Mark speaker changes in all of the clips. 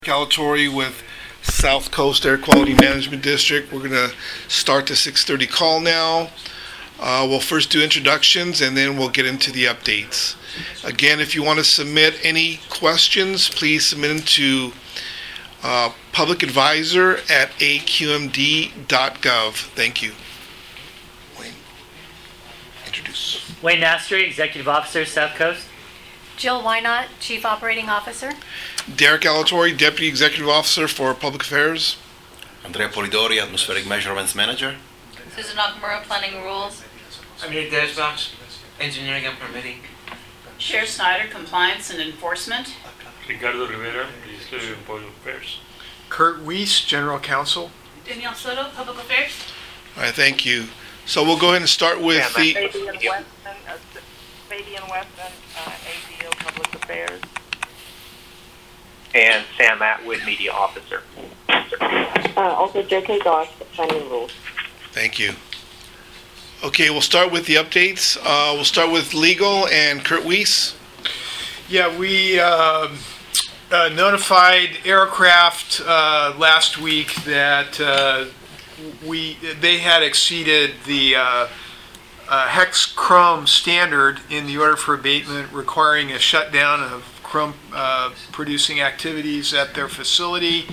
Speaker 1: Calatorre with South Coast Air Quality Management District. We're going to start the 6:30 call now. We'll first do introductions and then we'll get into the updates. Again, if you want to submit any questions, please submit them to publicadvisor@aqmd.gov. Thank you. Wayne, introduce.
Speaker 2: Wayne Nastri, Executive Officer, South Coast.
Speaker 3: Jill Wynot, Chief Operating Officer.
Speaker 1: Derek Calatorre, Deputy Executive Officer for Public Affairs.
Speaker 4: Andrea Polidori, Atmospheric Measurements Manager.
Speaker 5: Susan Nakamura, Planning Rules.
Speaker 6: Amir Deshbaksh, Engineering and Permitting.
Speaker 5: Cher Snyder, Compliance and Enforcement.
Speaker 7: Ricardo Rivera, Legislative and Public Affairs.
Speaker 8: Kurt Weiss, General Counsel.
Speaker 5: Danielle Soto, Public Affairs.
Speaker 1: All right, thank you. So we'll go ahead and start with the...
Speaker 9: Fabian Weston, ADO Public Affairs. And Sam Atwood, Media Officer.
Speaker 10: Also J.K. Goss, Planning Rules.
Speaker 1: Thank you. Okay, we'll start with the updates. We'll start with legal and Kurt Weiss.
Speaker 8: Yeah, we notified Aircraft last week that they had exceeded the hex chrome standard in the order for abatement, requiring a shutdown of chrome producing activities at their facility.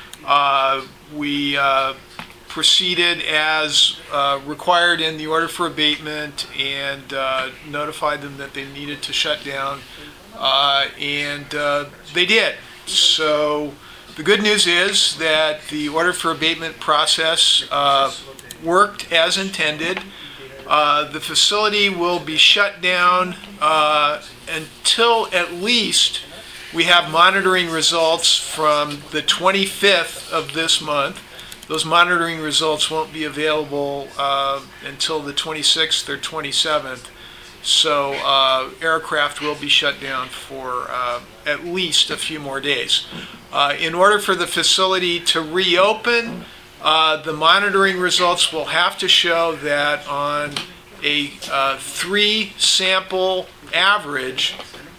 Speaker 8: We proceeded as required in the order for abatement and notified them that they needed to shut down, and they did. So the good news is that the order for abatement process worked as intended. The facility will be shut down until at least we have monitoring results from the 25th of this month. Those monitoring results won't be available until the 26th or 27th. So Aircraft will be shut down for at least a few more days. In order for the facility to reopen, the monitoring results will have to show that on a 3-sample average,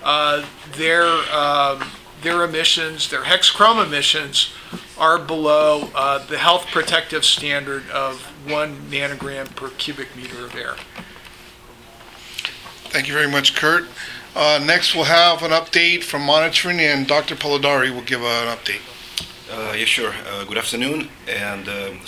Speaker 8: their emissions, their hex chrome emissions, are below the health protective standard of 1 nanogram per cubic meter of air.
Speaker 1: Thank you very much, Kurt. Next, we'll have an update from monitoring, and Dr. Polidori will give an update.
Speaker 4: Yeah, sure. Good afternoon. And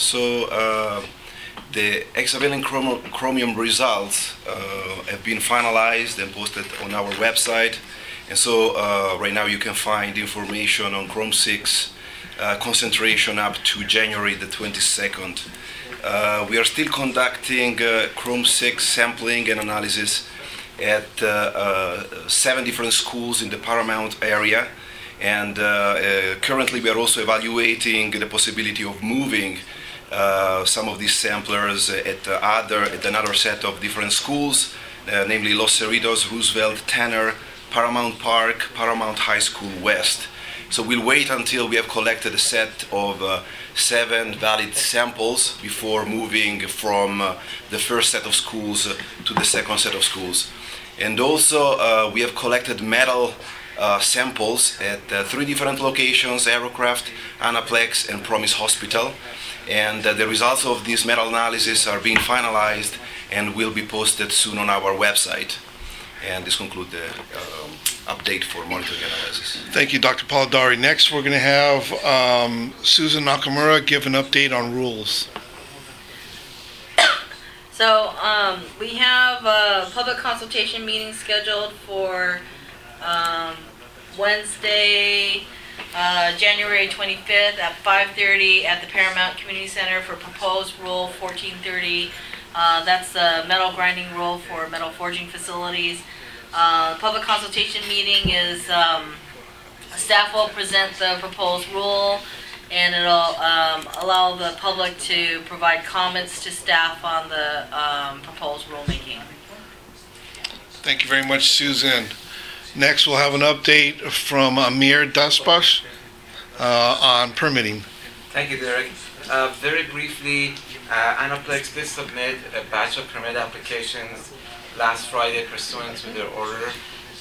Speaker 4: the hexavalent chromium results have been finalized and posted on our website. And so right now you can find information on Chrome 6 concentration up to January the 22nd. We are still conducting Chrome 6 sampling and analysis at 7 different schools in the Paramount area. And currently we are also evaluating the possibility of moving some of these samplers at another set of different schools, namely Los Cerritos, Roosevelt, Tanner, Paramount Park, Paramount High School West. So we'll wait until we have collected a set of 7 valid samples before moving from the first set of schools to the second set of schools. And also we have collected metal samples at 3 different locations: Aerocraft, Anaplex, and Promise Hospital. And the results of this metal analysis are being finalized and will be posted soon on our website. And this concludes the update for monitoring analysis.
Speaker 1: Thank you, Dr. Polidori. Next, we're going to have Susan Nakamura give an update on rules.
Speaker 5: So we have a public consultation meeting scheduled for Wednesday, January 25th at 5:30 at the Paramount Community Center for proposed Rule 1430. That's the metal grinding rule for metal forging facilities. Public consultation meeting is staff will present the proposed rule, and it'll allow the public to provide comments to staff on the proposed rulemaking.
Speaker 1: Thank you very much, Susan. Next, we'll have an update from Amir Deshbaksh on permitting.
Speaker 6: Thank you, Derek. Very briefly, Anaplex did submit a batch of permit applications last Friday pursuant to their order.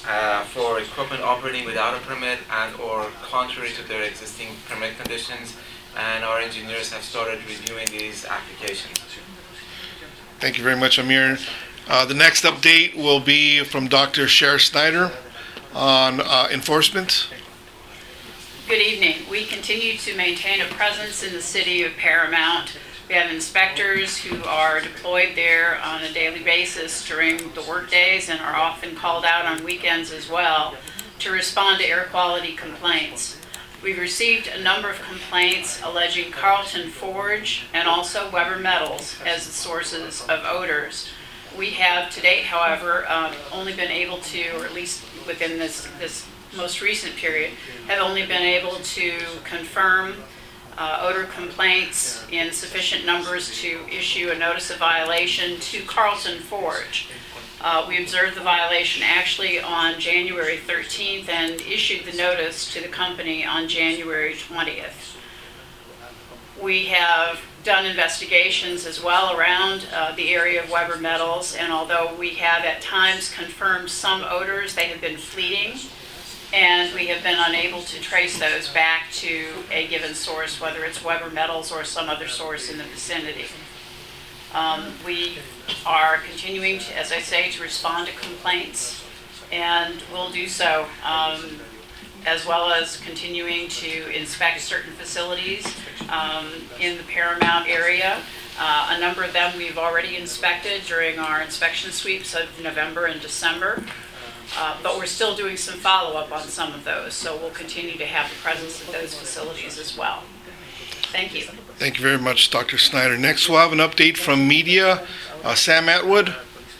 Speaker 6: for equipment operating without a permit and or contrary to their existing permit conditions, and our engineers have started reviewing these applications.
Speaker 1: Thank you very much, Amir. The next update will be from Dr. Sheriff Snyder on enforcement.
Speaker 11: Good evening. We continue to maintain a presence in the city of Paramount. We have inspectors who are deployed there on a daily basis during the work days and are often called out on weekends as well to respond to air quality complaints. We've received a number of complaints alleging Carlton Forge and also Weber Metals as the sources of odors. We have to date, however, only been able to, or at least within this most recent period, have only been able to confirm odor complaints in sufficient numbers to issue a notice of violation to Carlton Forge. We observed the violation actually on January 13th and issued the notice to the company on January 20th. We have done investigations as well around the area of Weber Metals, and although we have at times confirmed some odors, they have been fleeting, and we have been unable to trace those back to a given source, whether it's Weber Metals or some other source in the vicinity. We are continuing to, as I say, to respond to complaints, and we'll do so, as well as continuing to inspect certain facilities in the Paramount area. A number of them we've already inspected during our inspection sweeps of November and December. But we're still doing some follow-up on some of those, so we'll continue to have the presence of those facilities as well. Thank you.
Speaker 1: Thank you very much, Dr. Snyder. Next, we'll have an update from media. Sam Atwood.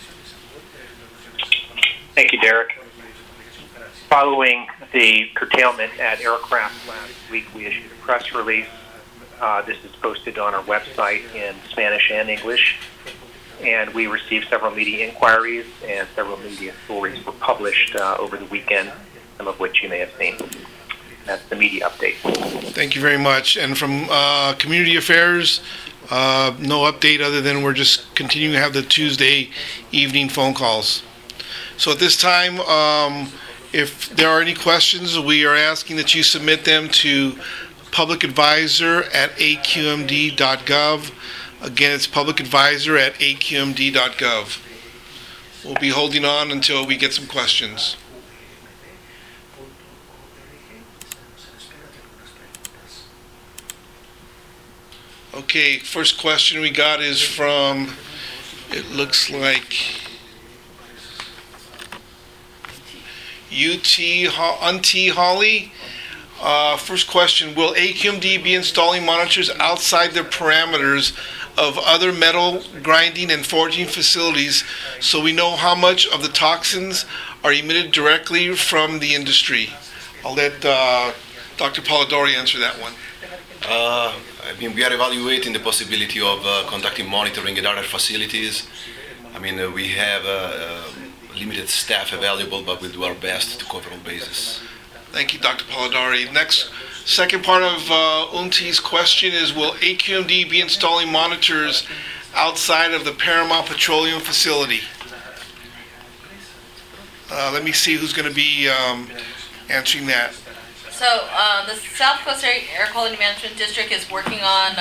Speaker 9: Thank you, Derek. Following the curtailment at aircraft last week, we issued a press release. This is posted on our website in Spanish and English. And we received several media inquiries, and several media stories were published over the weekend, some of which you may have seen. That's the media update.
Speaker 1: Thank you very much. And from Community Affairs, no update other than we're just continuing to have the Tuesday evening phone calls. So at this time, if there are any questions, we are asking that you submit them to publicadvisor@aqmd.gov. Again, it's publicadvisor@aqmd.gov. We'll be holding on until we get some questions. Okay, first question we got is from, it looks like Auntie Holly. First question, will AQMD be installing monitors outside the parameters of other metal grinding and forging facilities so we know how much of the toxins are emitted directly from the industry? I'll let Dr. Polidori answer that one.
Speaker 4: We are evaluating the possibility of conducting monitoring at other facilities. We have limited staff available, but we'll do our best to cover all bases.
Speaker 1: Thank you, Dr. Polidori. Next, second part of Unti's question is, will AQMD be installing monitors outside of the Paramount Petroleum facility? Let me see who's going to be answering that.
Speaker 5: So the South Coast Air Quality Management District is working on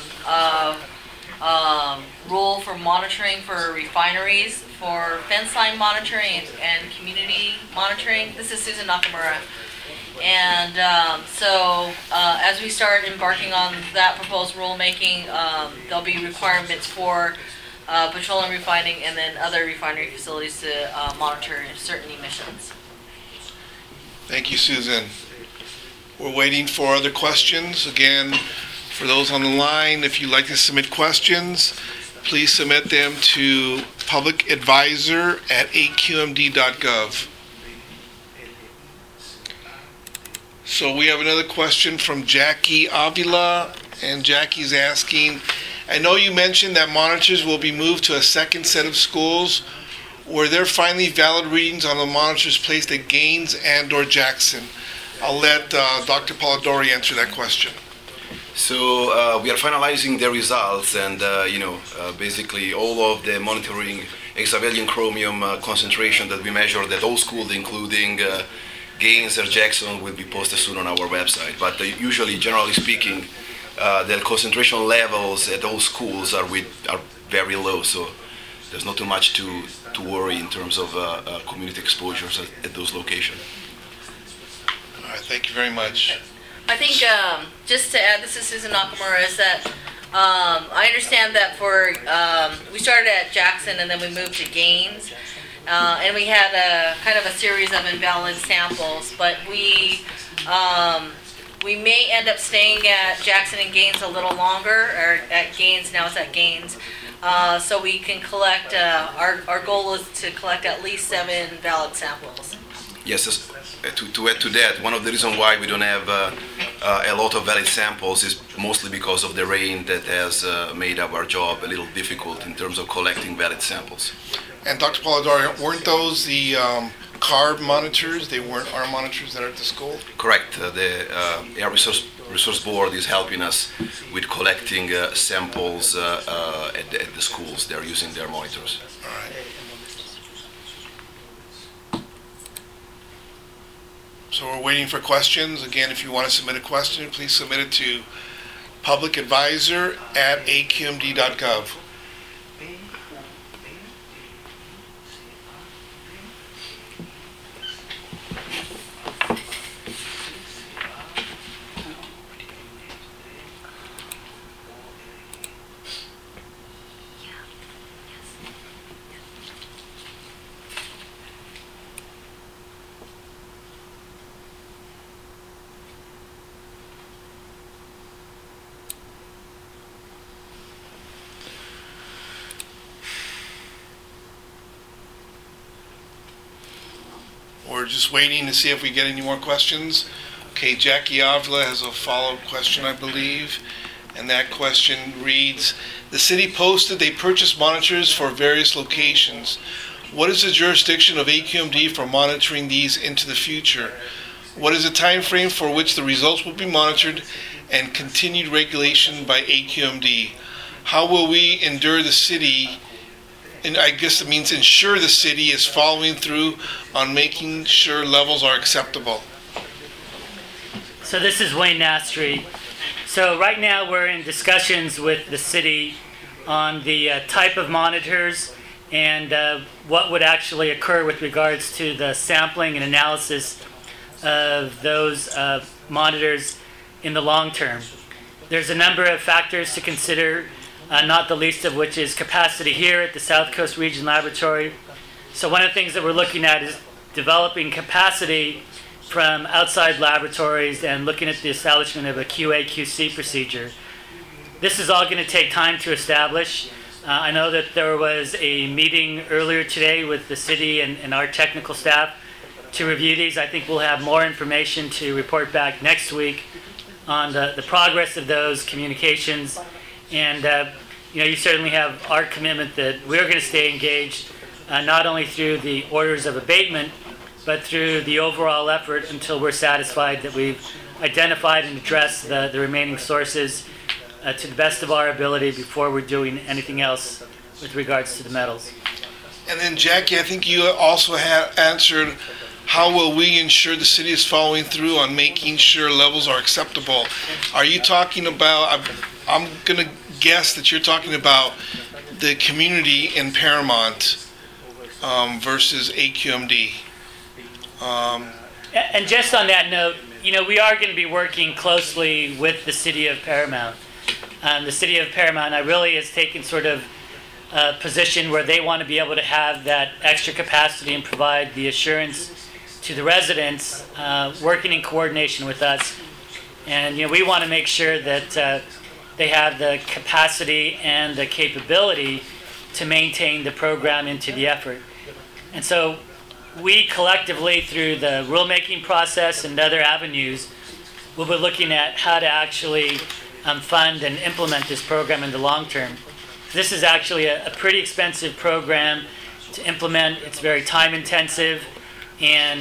Speaker 5: a rule for monitoring for refineries, for fence line monitoring and community monitoring. This is Susan Nakamura. And as we start embarking on that proposed rulemaking, there'll be requirements for petroleum refining and then other refinery facilities to monitor certain emissions.
Speaker 1: Thank you, Susan. We're waiting for other questions. Again, for those on the line, if you'd like to submit questions, please submit them to publicadvisor@aqmd.gov. So we have another question from Jackie Avila, and Jackie's asking, I know you mentioned that monitors will be moved to a second set of schools. Were there finally valid readings on the monitors placed at Gaines and or Jackson? I'll let Dr. Polidori answer that question.
Speaker 4: So we are finalizing the results, and basically all of the monitoring hexavalent chromium concentration that we measured at all schools, including Gaines or Jackson, will be posted soon on our website. But usually, generally speaking, the concentration levels at all schools are very low, so there's not too much to worry in terms of community exposures at those locations.
Speaker 1: All right, thank you very much.
Speaker 5: I think, just to add, this is Susan Nakamura, is that I understand that we started at Jackson and then we moved to Gaines, and we had a kind of a series of invalid samples, but we may end up staying at Jackson and Gaines a little longer, or at Gaines, now it's at Gaines, so we can collect, our goal is to collect at least 7 valid samples.
Speaker 4: Yes, to add to that, one of the reasons why we don't have a lot of valid samples is mostly because of the rain that has made our job a little difficult in terms of collecting valid samples.
Speaker 1: And Dr. Polidori, weren't those the CARB monitors? They weren't our monitors that are at the school?
Speaker 4: Correct. The Air Resource Board is helping us with collecting samples at the schools. They're using their monitors.
Speaker 1: All right. So we're waiting for questions. Again, if you want to submit a question, please submit it to publicadvisor@aqmd.gov. We're just waiting to see if we get any more questions. Okay, Jackie Avila has a follow-up question, I believe. And that question reads, the city posted they purchased monitors for various locations. What is the jurisdiction of AQMD for monitoring these into the future? What is the time frame for which the results will be monitored and continued regulation by AQMD? How will we endure the city, and I guess it means ensure the city is following through on making sure levels are acceptable?
Speaker 2: So this is Wayne Nastri. So right now we're in discussions with the city on the type of monitors and what would actually occur with regards to the sampling and analysis of those monitors in the long term. There's a number of factors to consider, not the least of which is capacity here at the South Coast Region Laboratory. So one of the things that we're looking at is developing capacity from outside laboratories and looking at the establishment of a QA/QC procedure. This is all going to take time to establish. I know that there was a meeting earlier today with the city and our technical staff to review these. I think we'll have more information to report back next week on the progress of those communications. And you certainly have our commitment that we're going to stay engaged, not only through the orders of abatement, but through the overall effort until we're satisfied that we've identified and addressed the remaining sources to the best of our ability before we're doing anything else with regards to the metals.
Speaker 1: And then Jackie, I think you also have answered, how will we ensure the city is following through on making sure levels are acceptable? Are you talking about, I'm going to guess that you're talking about the community in Paramount versus AQMD.
Speaker 2: And just on that note, we are going to be working closely with the city of Paramount. The city of Paramount really has taken sort of a position where they want to be able to have that extra capacity and provide the assurance to the residents, working in coordination with us. And we want to make sure that they have the capacity and the capability to maintain the program into the effort. And so we collectively, through the rulemaking process and other avenues, will be looking at how to actually fund and implement this program in the long term. This is actually a pretty expensive program to implement. It's very time intensive, and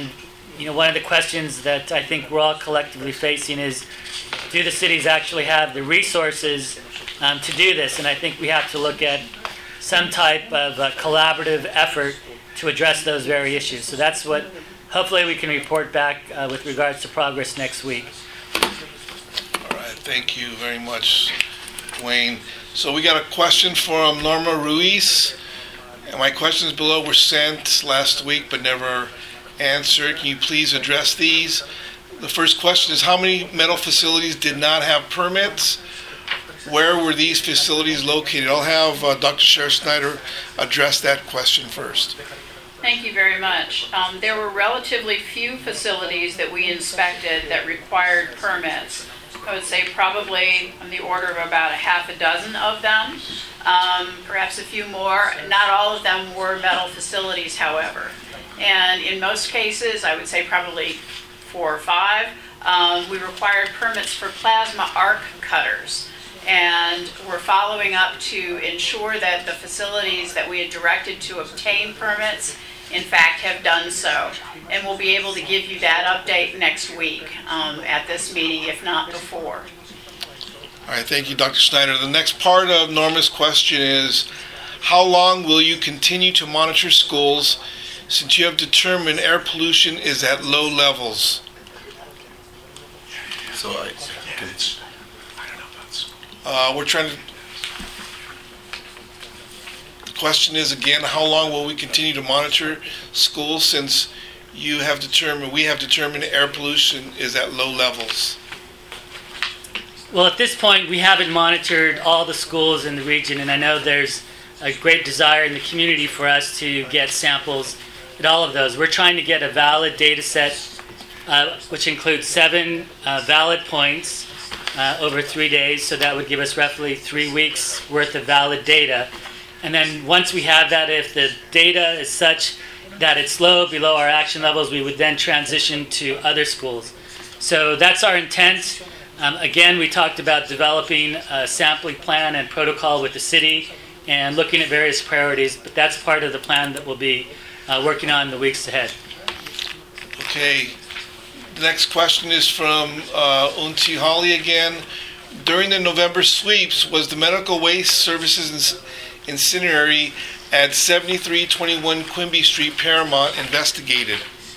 Speaker 2: one of the questions that I think we're all collectively facing is, do the cities actually have the resources to do this? And I think we have to look at some type of collaborative effort to address those very issues. So that's what hopefully we can report back with regards to progress next week.
Speaker 1: All right, thank you very much, Wayne. So we got a question from Norma Ruiz. And my questions below were sent last week but never answered. Can you please address these? The first question is, how many metal facilities did not have permits? Where were these facilities located? I'll have Dr. Sheriff Snyder address that question first.
Speaker 11: Thank you very much. There were relatively few facilities that we inspected that required permits. I would say probably on the order of about a half a dozen of them, perhaps a few more. Not all of them were metal facilities, however. And in most cases, I would say probably 4 or 5, we required permits for plasma arc cutters. And we're following up to ensure that the facilities that we had directed to obtain permits, in fact, have done so. And we'll be able to give you that update next week at this meeting, if not before.
Speaker 1: All right, thank you, Dr. Snyder. The next part of Norma's question is, how long will you continue to monitor schools since you have determined air pollution is at low levels?
Speaker 4: So
Speaker 1: we're trying to... The question is, again, how long will we continue to monitor schools since we have determined air pollution is at low levels?
Speaker 2: Well, at this point, we haven't monitored all the schools in the region, and I know there's a great desire in the community for us to get samples at all of those. We're trying to get a valid data set, which includes 7 valid points over 3 days, so that would give us roughly 3 weeks worth of valid data. And then once we have that, if the data is such that it's low, below our action levels, we would then transition to other schools. So that's our intent. Again, we talked about developing a sampling plan and protocol with the city and looking at various priorities, but that's part of the plan that we'll be working on in the weeks ahead.
Speaker 1: Okay. The next question is from Unti Holly again. During the November sweeps, was the Medical Waste Services incendiary at 7321 Quimby Street, Paramount, investigated?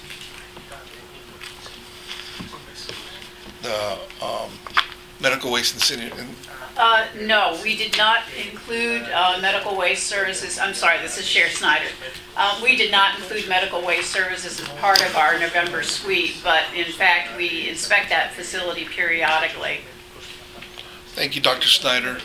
Speaker 1: The medical waste incendiary.
Speaker 11: No, we did not include medical waste services. I'm sorry, this is Sheriff Snyder. We did not include medical waste services as part of our November sweep, but in fact, we inspect that facility periodically.
Speaker 1: Thank you, Dr. Snyder.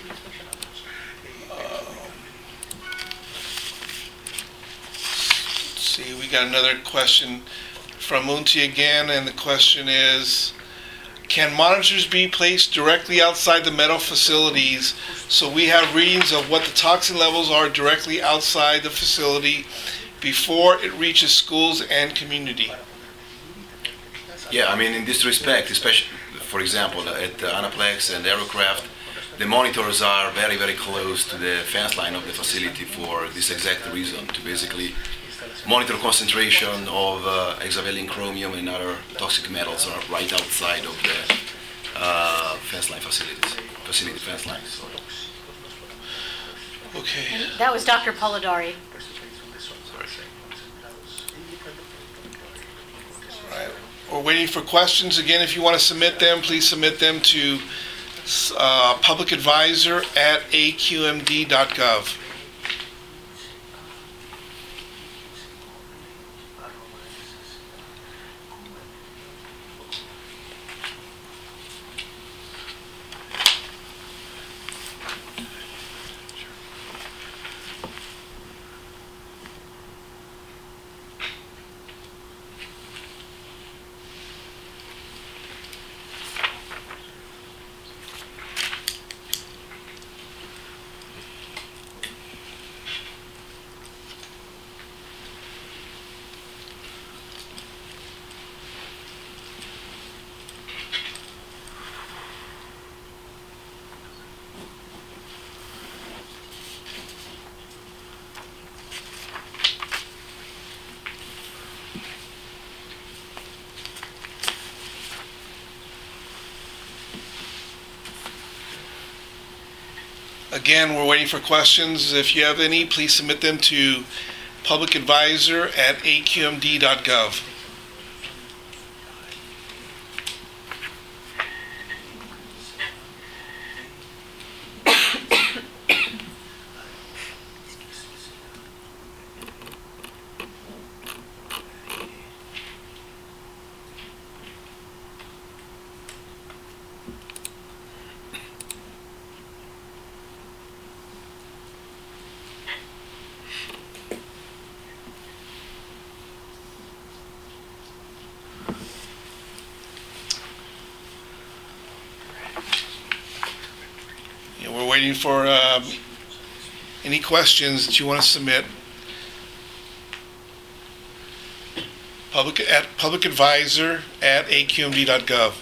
Speaker 1: Let's see, we got another question from Unti again, and the question is, can monitors be placed directly outside the metal facilities so we have readings of what the toxin levels are directly outside the facility before it reaches schools and community?
Speaker 4: yeah, I mean, in this respect, especially, for example, at Anaplex and Aerocraft, the monitors are very, very close to the fence line of the facility for this exact reason, to basically monitor concentration of hexavalent chromium and other toxic metals are right outside of the fence line facility fence line. So.
Speaker 1: Okay.
Speaker 3: That was Dr. Polidori.
Speaker 4: Sorry.
Speaker 1: All right. We're waiting for questions. Again, if you want to submit them, please submit them to publicadvisor@aqmd.gov. Again, we're waiting for questions. If you have any, please submit them to publicadvisor@aqmd.gov. Yeah, we're waiting for any questions that you want to submit. Publicadvisor@aqmd.gov.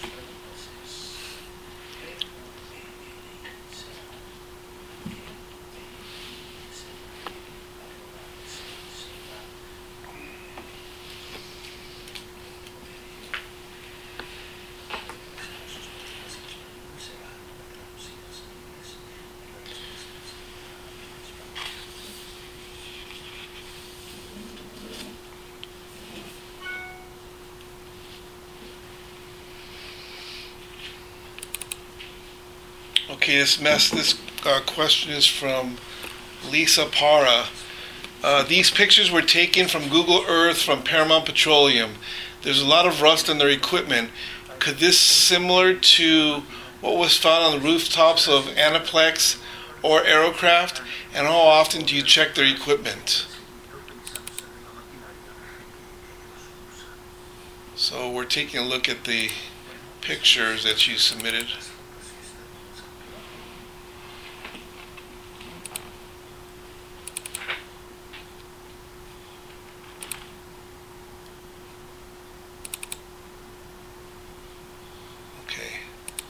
Speaker 1: Okay, this question is from Lisa Para. These pictures were taken from Google Earth from Paramount Petroleum. There's a lot of rust on their equipment. Could this similar to what was found on the rooftops of Anaplex or Aerocraft? And how often do you check their equipment? So we're taking a look at the pictures that you submitted. Okay.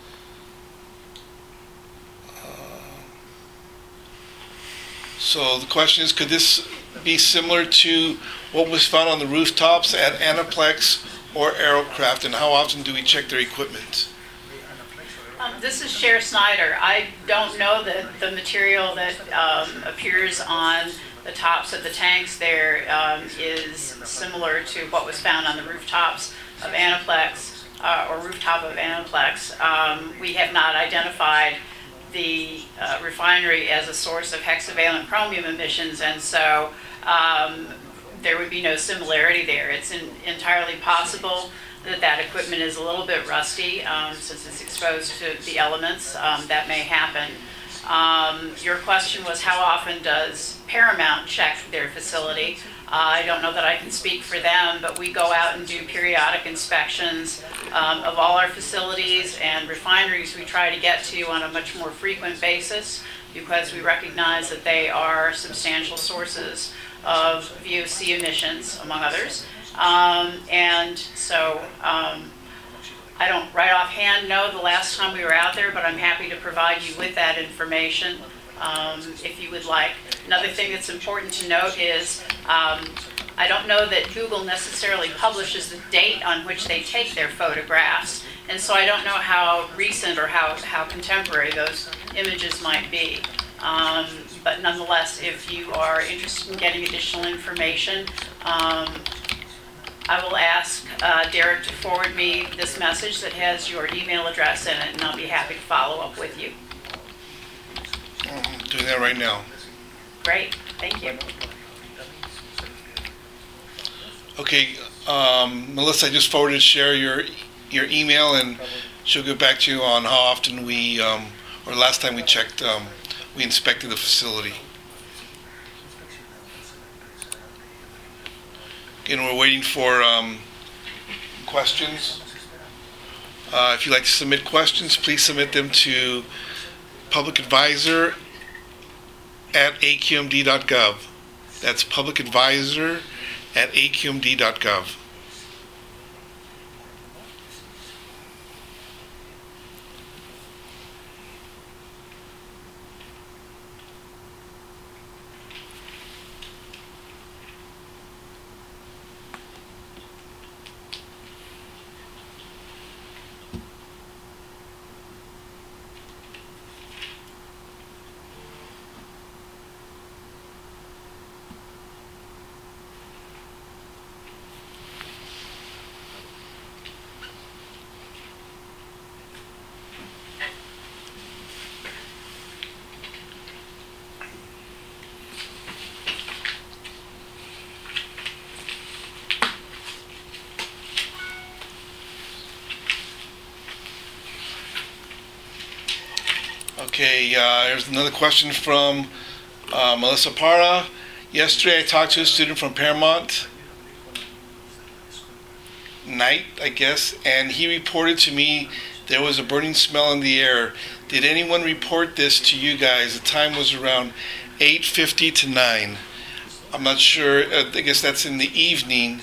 Speaker 1: So the question is, could this be similar to what was found on the rooftops at Anaplex or Aerocraft, and how often do we check their equipment?
Speaker 11: This is Cher Snyder. I don't know that the material that appears on the tops of the tanks there is similar to what was found on the rooftops of Anaplex or rooftop of Anaplex. We have not identified the refinery as a source of hexavalent chromium emissions, and so there would be no similarity there. It's entirely possible that that equipment is a little bit rusty since it's exposed to the elements. That may happen. Your question was, how often does Paramount check their facility? I don't know that I can speak for them, but we go out and do periodic inspections of all our facilities and refineries. We try to get to on a much more frequent basis because we recognize that they are substantial sources of VOC emissions, among others. And so I don't right offhand know the last time we were out there, but I'm happy to provide you with that information if you would like. Another thing that's important to note is I don't know that Google necessarily publishes the date on which they take their photographs, and so I don't know how recent or how contemporary those images might be. But nonetheless, if you are interested in getting additional information, I will ask Derek to forward me this message that has your email address in it, and I'll be happy to follow up with you.
Speaker 1: I'm doing that right now.
Speaker 11: Great, thank you.
Speaker 1: Okay, Melissa, I just forwarded Cher your email, and she'll get back to you on how often we, or last time we checked, we inspected the facility. Again, we're waiting for questions. If you'd like to submit questions, please submit them to publicadvisor@aqmd.gov. That's publicadvisor@aqmd.gov. Okay, here's another question from Melissa Parra. Yesterday I talked to a student from Paramount Night, I guess, and he reported to me there was a burning smell in the air. Did anyone report this to you guys? The time was around 8:50 to 9. I'm not sure. I guess that's in the evening.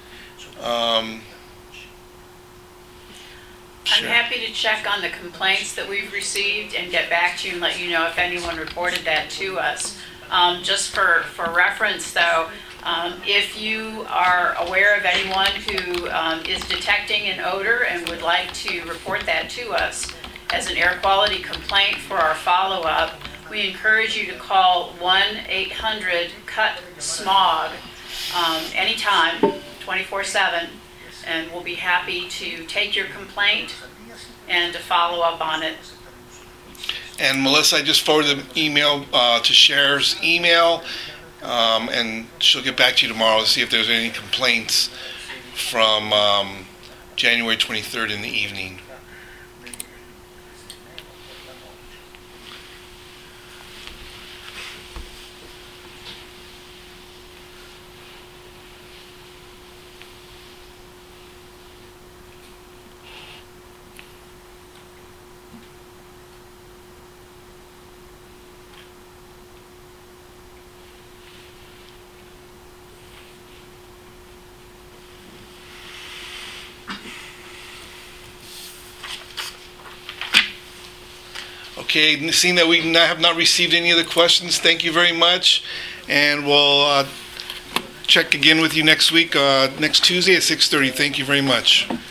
Speaker 11: I'm happy to check on the complaints that we've received and get back to you and let you know if anyone reported that to us. Just for reference though, if you are aware of anyone who is detecting an odor and would like to report that to us as an air quality complaint for our follow-up, we encourage you to call 1-800-CUT-SMOG anytime, 24/7, and we'll be happy to take your complaint and to follow up on it.
Speaker 1: And Melissa, I just forwarded an email to Cher's email, and she'll get back to you tomorrow to see if there's any complaints from January 23rd in the evening. Okay, seeing that we have not received any other questions, thank you very much. And we'll check again with you next week, next Tuesday at 6:30. Thank you very much.